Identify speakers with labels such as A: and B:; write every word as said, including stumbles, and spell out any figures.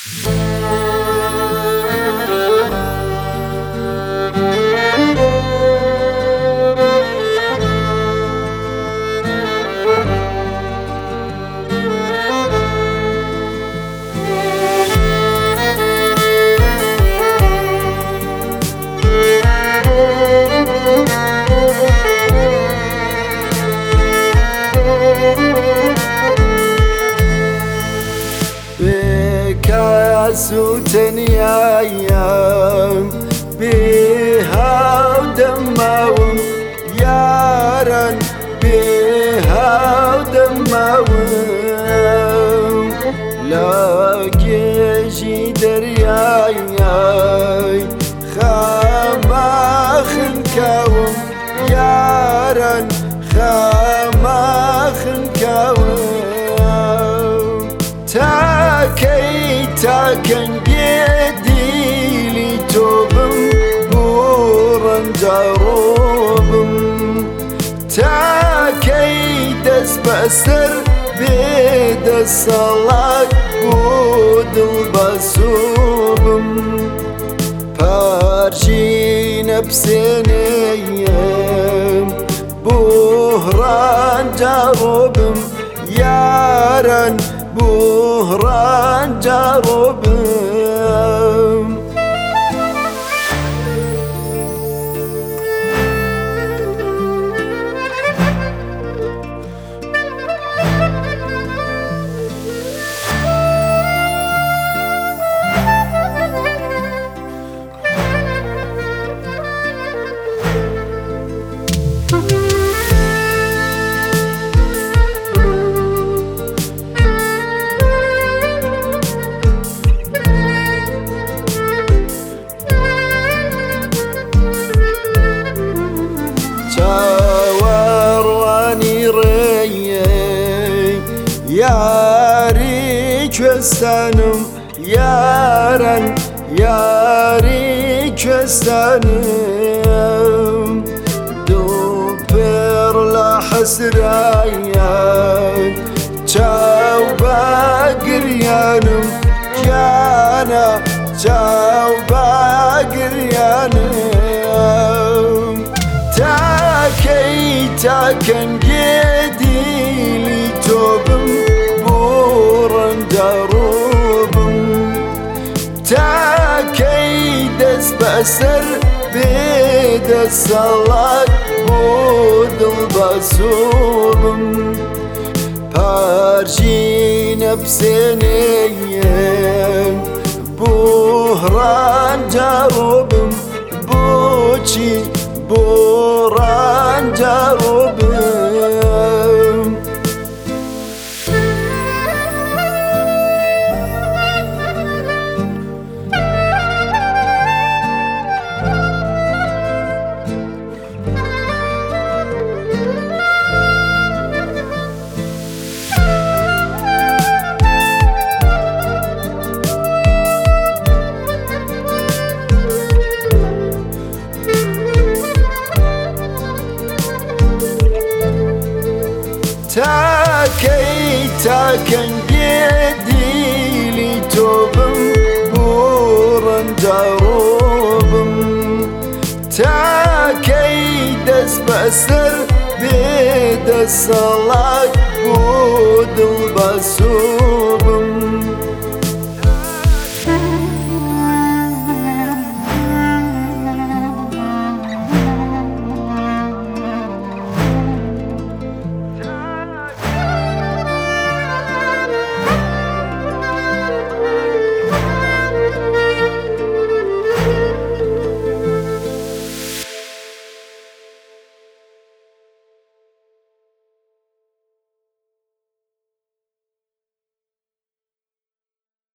A: سوتنيايام بها ودماوم يارن بها ودماوم لاقيشي درياي خما خنكاوم يارن خما خنكاوم تاكي تاكن يدي توبم بورن جاروبم تاكي دس بسر بيد الصلاة بود البسوبم بارشي نفسنيم بوهران جاروبم يارن بوهران جاروبم ياري كستانم يارن ياري كستانم دوبر لحسرايان تشاو باقريانم جانا تشاو باقريانم تاكي تاكن يدي توبم بورن جاروبم تاكي دس بسر بيد الصلاة بود البسوبم بارشي نفسنيم بوهران جاروبم بوشي بوران جاروبم تاكي تاكن يدي توبم بورن جاروبم تاكي دس بسر بيد الصلاة بود البسوبم